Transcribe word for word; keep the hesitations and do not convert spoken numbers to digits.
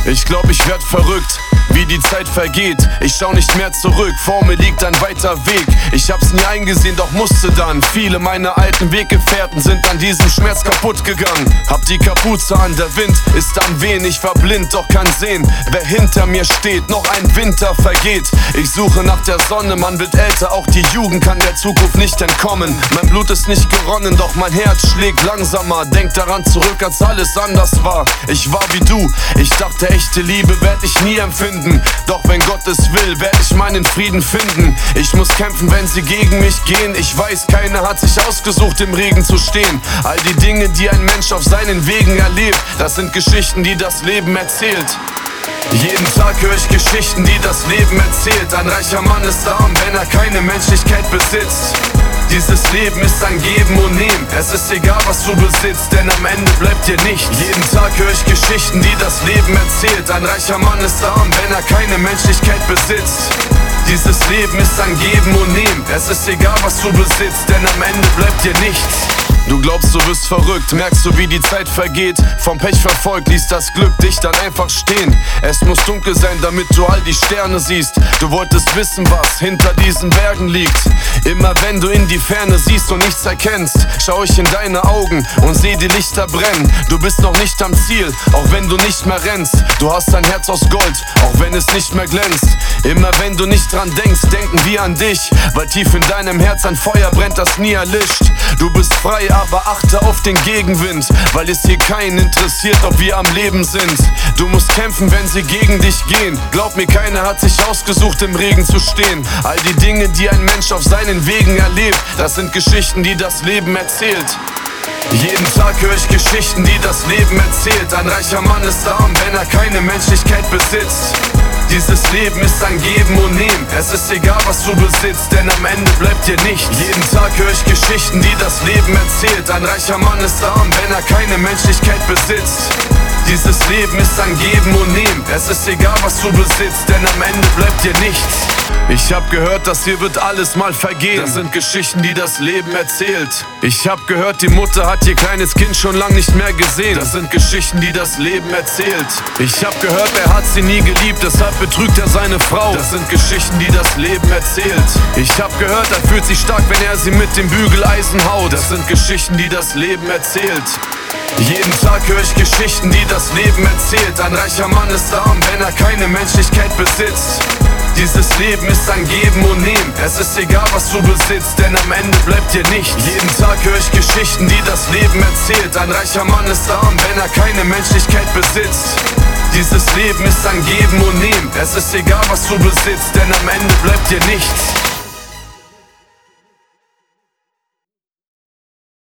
Ich glaub, ich werd verrückt, wie die Zeit vergeht. Ich schau nicht mehr zurück, vor mir liegt ein weiter Weg. Ich hab's nie eingesehen, doch musste dann. Viele meiner alten Weggefährten sind an diesem Schmerz kaputt gegangen. Hab die Kapuze an, der Wind ist am Wehen. Ich war blind, doch kann sehen, wer hinter mir steht. Noch ein Winter vergeht, ich suche nach der Sonne. Man wird älter, auch die Jugend kann der Zukunft nicht entkommen. Mein Blut ist nicht geronnen, doch mein Herz schlägt langsamer. Denk daran zurück, als alles anders war. Ich war wie du, ich dachte, echte Liebe werd ich nie empfinden. Doch wenn Gott es will, werd ich meinen Frieden finden. Ich muss kämpfen, wenn sie gegen mich gehen. Ich weiß, keiner hat sich ausgesucht, im Regen zu stehen. All die Dinge, die ein Mensch auf seinen Wegen erlebt, das sind Geschichten, die das Leben erzählt. Jeden Tag höre ich Geschichten, die das Leben erzählt. Ein reicher Mann ist arm, wenn er keine Menschlichkeit besitzt. Dieses Leben ist ein Geben und Nehmen. Es ist egal, was du besitzt, denn am Ende bleibt dir nichts. Jeden Tag höre ich Geschichten, die das Leben erzählt. Ein reicher Mann ist arm, wenn er keine Menschlichkeit besitzt. Dieses Leben ist ein Geben und Nehmen. Es ist egal, was du besitzt, denn am Ende bleibt dir nichts. Du glaubst, du bist verrückt, merkst du, wie die Zeit vergeht. Vom Pech verfolgt, ließ das Glück dich dann einfach stehen. Es muss dunkel sein, damit du all die Sterne siehst. Du wolltest wissen, was hinter diesen Bergen liegt. Immer wenn du in die Ferne siehst und nichts erkennst, schau ich in deine Augen und seh die Lichter brennen. Du bist noch nicht am Ziel, auch wenn du nicht mehr rennst. Du hast ein Herz aus Gold, auch wenn es nicht mehr glänzt. Immer wenn du nicht dran denkst, denken wir an dich, weil tief in deinem Herz ein Feuer brennt, das nie erlischt. Du bist frei, aber achte auf den Gegenwind, weil es hier keinen interessiert, ob wir am Leben sind. Du musst kämpfen, wenn sie gegen dich gehen. Glaub mir, keiner hat sich ausgesucht, im Regen zu stehen. All die Dinge, die ein Mensch auf seinen Wegen erlebt, das sind Geschichten, die das Leben erzählt. Jeden Tag höre ich Geschichten, die das Leben erzählt. Ein reicher Mann ist arm, wenn er keine Menschlichkeit besitzt. Dieses Leben ist ein Geben und Nehmen. Es ist egal, was du besitzt, denn am Ende bleibt dir nichts. Jeden Tag höre ich Geschichten, die das Leben erzählt. Ein reicher Mann ist arm, wenn er keine Menschlichkeit besitzt. Dieses Leben ist ein Geben und Nehmen. Es ist egal, was du besitzt, denn am Ende bleibt dir nichts. Ich hab gehört, das hier wird alles mal vergehen. Das sind Geschichten, die das Leben erzählt. Ich hab gehört, die Mutter hat ihr kleines Kind schon lang nicht mehr gesehen. Das sind Geschichten, die das Leben erzählt. Ich hab gehört, er hat sie nie geliebt, deshalb betrügt er seine Frau. Das sind Geschichten, die das Leben erzählt. Ich hab gehört, er fühlt sich stark, wenn er sie mit dem Bügeleisen haut. Das sind Geschichten, die das Leben erzählt. Jeden Tag höre ich Geschichten, die das Leben erzählt. Ein reicher Mann ist arm, wenn er keine Menschlichkeit besitzt. Dieses Leben ist ein Geben und Nehmen. Es ist egal, was du besitzt, denn am Ende bleibt dir nichts. Jeden Tag höre ich Geschichten, die das Leben erzählt. Ein reicher Mann ist arm, wenn er keine Menschlichkeit besitzt. Dieses Leben ist ein Geben und Nehmen. Es ist egal, was du besitzt, denn am Ende bleibt dir nichts.